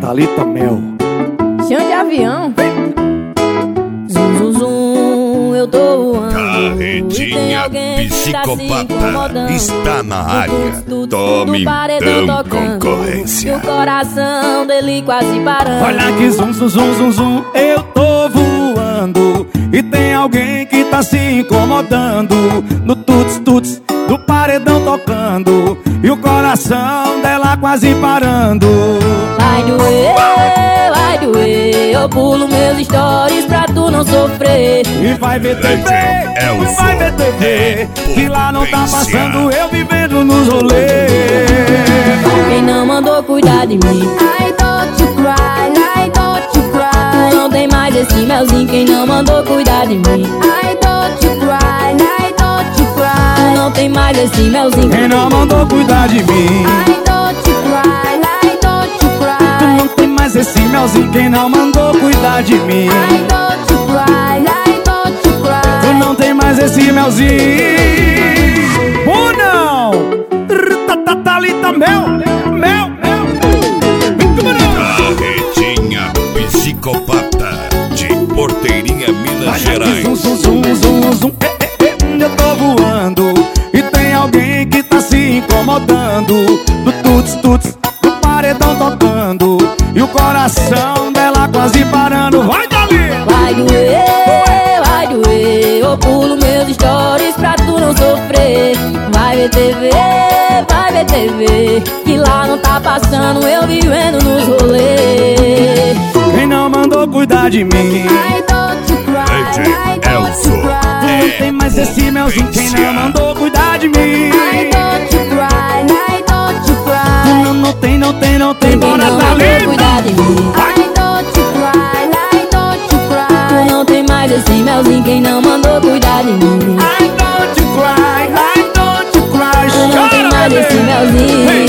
Thalita Mel. Chão de avião. Zum, zum, zum, eu tô voando. Carretinha psicopata está na área. Tome então concorrência. E o coração dele quase parando. Olha que zum, zum, zum, zum, zum, eu tô voando. E tem alguém que tá se incomodando. No tuts, tuts, do paredão tocando. E o coração dela quase parando. Vai doer, eu pulo meus stories pra tu não sofrer. E vai ver TV, vai ver TV, que lá não tá passando eu vivendo nos rolês. Quem não mandou cuidar de mim, I don't you cry, I don't you cry. Tu não tem mais esse melzinho, quem não mandou cuidar de mim, I don't you cry, I don't you cry. Tu não tem mais esse melzinho, quem não mandou cuidar de mim, I don't you cry, I don't you cry. Tu não tem mais esse melzinho, quem não mandou cuidar de mim, I don't you cry, I don't you cry. Tu não tem mais esse melzinho. Ou não? Thalita Mel, Mel, Mel. Carretinha psicopata de Porteirinha, Minas Gerais. Zum, zum, zum, zum, zum, eu tô voando. E tem alguém que tá se incomodando. Do tuts, tuts, do paredão tocando. E o coração dela quase parando. Vai, Dali! Vai doer, eu pulo meus stories pra tu não sofrer. Vai ver TV, que lá não tá passando eu vivendo nos rolês. Quem não mandou cuidar de mim, I don't you cry, I don't you cry. Tu não tem mais esse melzinho, quem não mandou cuidar de mim, I don't you cry, I don't you cry. Não tem, bora Dali! Cuidar de mim, I don't you cry, I don't you cry. Tu não tem mais esse melzinho, quem não mandou cuidar de mim, I don't you cry, I don't you cry. tu não tem mais esse melzinho.